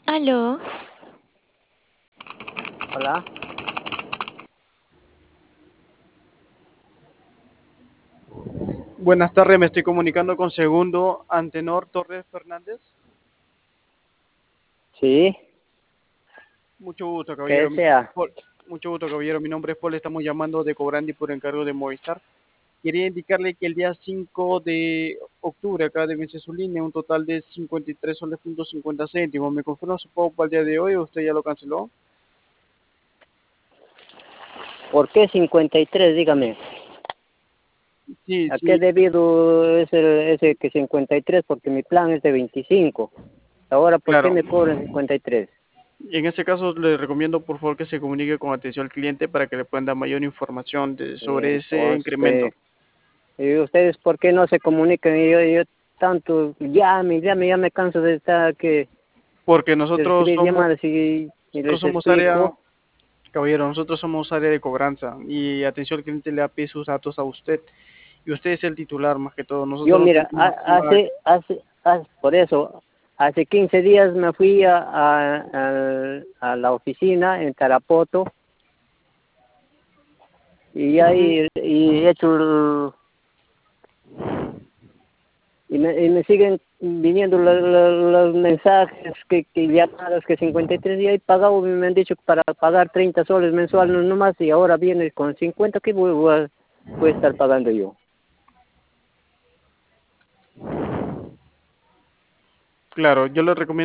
Aló, Hola, Buenas tardes, me estoy comunicando con segundo Antenor Torres Fernández. sí, Mucho gusto, ¿qué caballero. desea? Mucho gusto, caballero. Mi nombre es Paul, estamos llamando de Cobrandi por encargo de Movistar. Quería indicarle que el día 5 de octubre acá de vence su línea un total de 53 soles punto 50 céntimos. ¿Me confirma su pago para el día de hoy o usted ya lo canceló? ¿Por qué 53? Dígame. Sí, ¿A qué sí, debido es ese que 53? Porque mi plan es de 25. Ahora, ¿por qué claro. me cobran 53? En este caso le recomiendo por favor que se comunique con atención al cliente para que le puedan dar mayor información sobre ese incremento. Entonces, ¿y ustedes por qué no se comunican? Y yo tanto ya me canso de estar Porque de recibir llamadas y nosotros les somos área. explico. Caballero, nosotros somos área de cobranza y atención al cliente le da pie sus datos a usted y usted es el titular más que todo. Yo, Nosotros no mira, tenemos nada. por eso, hace 15 días me fui a la oficina en Tarapoto y Ujú. ahí y he hecho y me siguen viniendo los mensajes que llamadas que 53 y ahí pagado me han dicho para pagar 30 soles mensuales nomás y ahora viene con 50 que voy a estar pagando yo. Claro, yo le recomiendo